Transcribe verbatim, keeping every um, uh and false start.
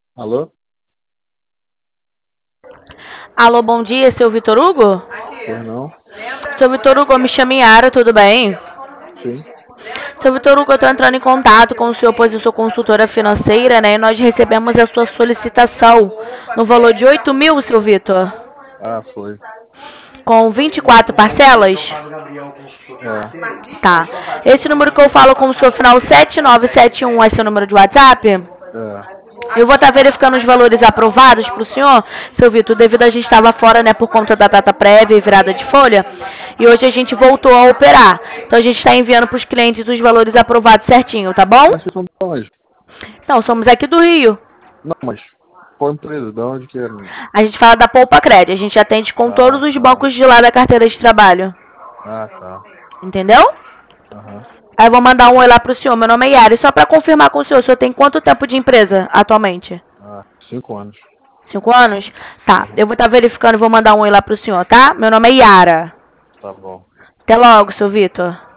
Alô? Alô, bom dia, seu Vitor Hugo? Pois não? Seu Vitor Hugo, eu me chamo Yara, tudo bem? Sim. Seu Vitor Hugo, eu estou entrando em contato com o senhor, pois eu sou consultora financeira, né? E nós recebemos a sua solicitação no valor de oito mil, seu Vitor, Ah, foi. com vinte e quatro parcelas? É, Tá. Esse número que eu falo com o senhor, final sete nove sete um, é seu número de WhatsApp? é. Eu vou estar verificando os valores aprovados para o senhor, seu Vitor, devido a gente estava fora, né, por conta da data prévia e virada de folha, e hoje a gente voltou a operar. Então a gente está enviando para os clientes os valores aprovados certinho, tá bom? Mas vocês são de onde? Não, somos aqui do Rio. Não, mas qual empresa? De onde que é? A gente fala da Poupa Crédito, a gente atende com todos Ah, os tá. bancos de lá da carteira de trabalho. Ah, tá. Entendeu? Aham. Aí eu vou mandar um oi lá pro senhor. Meu nome é Yara. E só para confirmar com o senhor, o senhor tem quanto tempo de empresa atualmente? Ah, cinco anos. Cinco anos? Tá. Uhum. Eu vou estar verificando e vou mandar um oi lá pro senhor, tá? Meu nome é Yara. Tá bom. Até logo, seu Vitor.